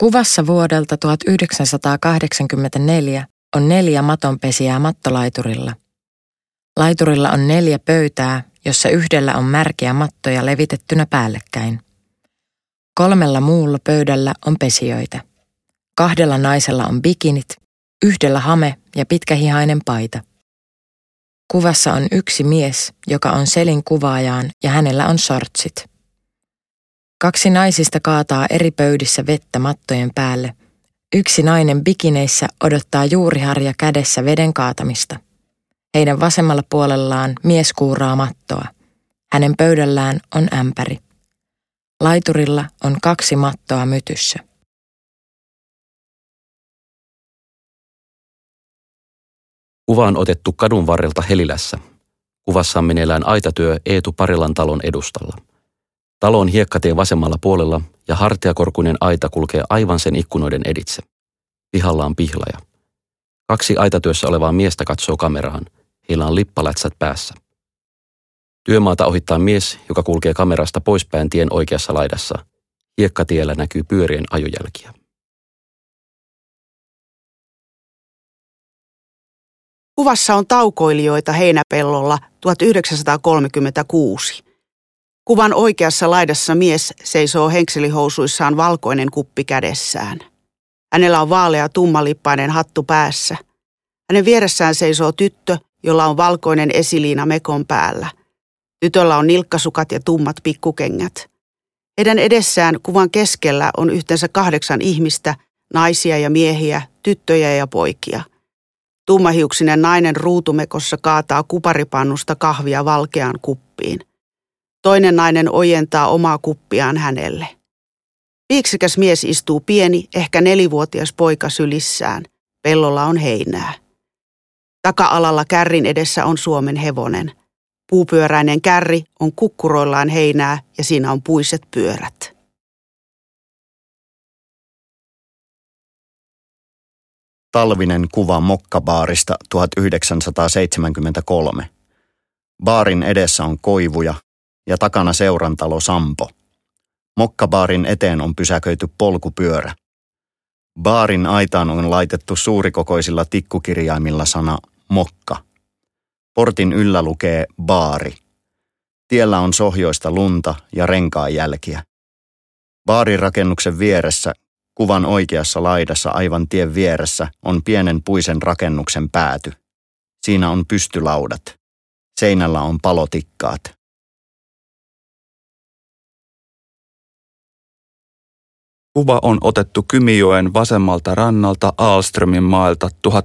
Kuvassa vuodelta 1984 on 4 matonpesijää mattolaiturilla. Laiturilla on 4 pöytää, jossa yhdellä on märkiä mattoja levitettynä päällekkäin. 3 muulla pöydällä on pesijöitä. 2 naisella on bikinit, 1 hame ja pitkähihainen paita. Kuvassa on 1 mies, joka on selin kuvaajaan ja hänellä on shortsit. 2 naisista kaataa eri pöydissä vettä mattojen päälle. 1 nainen bikineissä odottaa juuriharja kädessä veden kaatamista. Heidän vasemmalla puolellaan mies kuuraa mattoa. Hänen pöydällään on ämpäri. Laiturilla on 2 mattoa mytyssä. Kuva on otettu kadun varrelta Helilässä. Kuvassa on meneillään aitatyö Eetu Parilan talon edustalla. Talo on hiekkatien vasemmalla puolella ja hartiakorkuinen aita kulkee aivan sen ikkunoiden editse. Pihalla on pihlaja. 2 aitatyössä olevaa miestä katsoo kameraan. Heillä on lippalätsät päässä. Työmaata ohittaa mies, joka kulkee kamerasta poispäin tien oikeassa laidassa. Hiekkatiellä näkyy pyörien ajojälkiä. Kuvassa on taukoilijoita heinäpellolla 1936. Kuvan oikeassa laidassa mies seisoo henkselihousuissaan valkoinen kuppi kädessään. Hänellä on vaalea tummalippainen hattu päässä. Hänen vieressään seisoo tyttö, jolla on valkoinen esiliina mekon päällä. Tytöllä on nilkkasukat ja tummat pikkukengät. Heidän edessään kuvan keskellä on yhteensä 8 ihmistä, naisia ja miehiä, tyttöjä ja poikia. Tummahiuksinen nainen ruutumekossa kaataa kuparipannusta kahvia valkeaan kuppiin. Toinen nainen ojentaa omaa kuppiaan hänelle. Viiksikäs mies istuu pieni, ehkä 4-vuotias poika sylissään. Pellolla on heinää. Taka-alalla kärrin edessä on Suomen hevonen. Puupyöräinen kärri on kukkuroillaan heinää ja siinä on puiset pyörät. Talvinen kuva Mokkabaarista 1973. Baarin edessä on koivuja ja takana seurantalo Sampo. Mokkabaarin eteen on pysäköity polkupyörä. Baarin aitaan on laitettu suurikokoisilla tikkukirjaimilla sana Mokka. Portin yllä lukee baari. Tiellä on sohjoista lunta ja renkaanjälkiä. Baarirakennuksen vieressä, kuvan oikeassa laidassa aivan tien vieressä, on pienen puisen rakennuksen pääty. Siinä on pystylaudat. Seinällä on palotikkaat. Kuva on otettu Kymijoen vasemmalta rannalta Alströmin mailta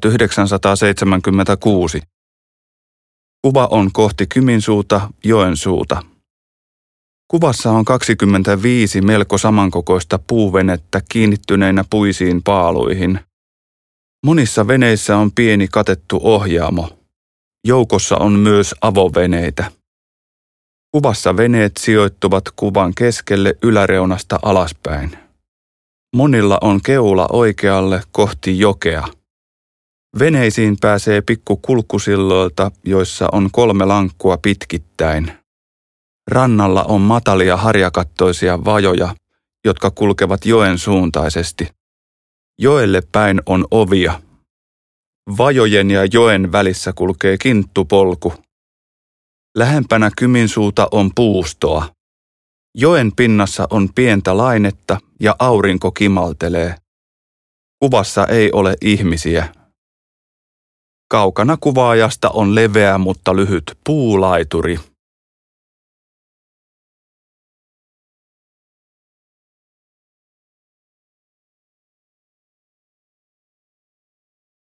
1976. Kuva on kohti Kyminsuuta, Joensuuta. Kuvassa on 25 melko samankokoista puuvenettä kiinnittyneinä puisiin paaluihin. Monissa veneissä on pieni katettu ohjaamo. Joukossa on myös avoveneitä. Kuvassa veneet sijoittuvat kuvan keskelle yläreunasta alaspäin. Monilla on keula oikealle kohti jokea. Veneisiin pääsee pikkukulkusilloilta, joissa on 3 lankkua pitkittäin. Rannalla on matalia harjakattoisia vajoja, jotka kulkevat joen suuntaisesti. Joelle päin on ovia. Vajojen ja joen välissä kulkee kinttupolku. Lähempänä Kyminsuuta on puustoa. Joen pinnassa on pientä lainetta ja aurinko kimaltelee. Kuvassa ei ole ihmisiä. Kaukana kuvaajasta on leveä, mutta lyhyt puulaituri.